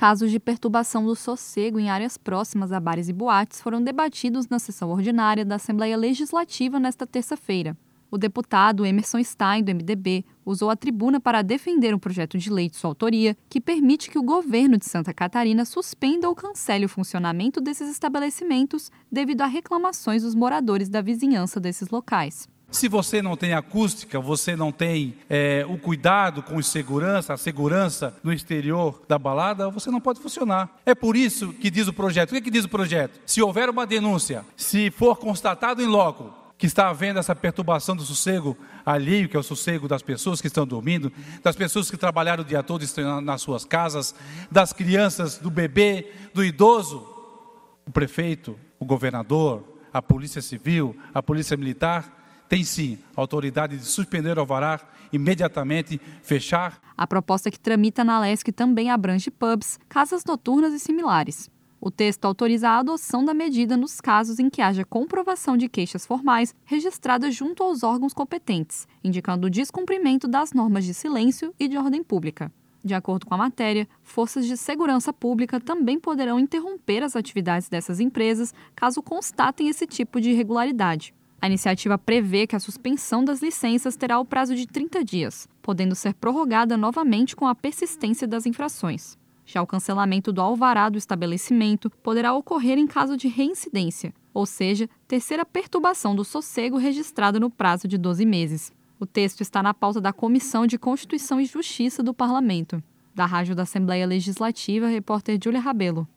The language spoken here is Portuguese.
Casos de perturbação do sossego em áreas próximas a bares e boates foram debatidos na sessão ordinária da Assembleia Legislativa nesta terça-feira. O deputado Emerson Stein, do MDB, usou a tribuna para defender um projeto de lei de sua autoria que permite que o governo de Santa Catarina suspenda ou cancele o funcionamento desses estabelecimentos devido a reclamações dos moradores da vizinhança desses locais. Se você não tem acústica, você não tem o cuidado com a segurança no exterior da balada, você não pode funcionar. É por isso que diz o projeto. O que diz o projeto? Se houver uma denúncia, se for constatado em loco que está havendo essa perturbação do sossego alheio, que é o sossego das pessoas que estão dormindo, das pessoas que trabalharam o dia todo estão nas suas casas, das crianças, do bebê, do idoso, o prefeito, o governador, a polícia civil, a polícia militar, tem sim a autoridade de suspender o alvará, imediatamente fechar. A proposta que tramita na LESC também abrange pubs, casas noturnas e similares. O texto autoriza a adoção da medida nos casos em que haja comprovação de queixas formais registradas junto aos órgãos competentes, indicando o descumprimento das normas de silêncio e de ordem pública. De acordo com a matéria, forças de segurança pública também poderão interromper as atividades dessas empresas caso constatem esse tipo de irregularidade. A iniciativa prevê que a suspensão das licenças terá o prazo de 30 dias, podendo ser prorrogada novamente com a persistência das infrações. Já o cancelamento do alvará do estabelecimento poderá ocorrer em caso de reincidência, ou seja, terceira perturbação do sossego registrada no prazo de 12 meses. O texto está na pauta da Comissão de Constituição e Justiça do Parlamento. Da Rádio da Assembleia Legislativa, repórter Júlia Rabelo.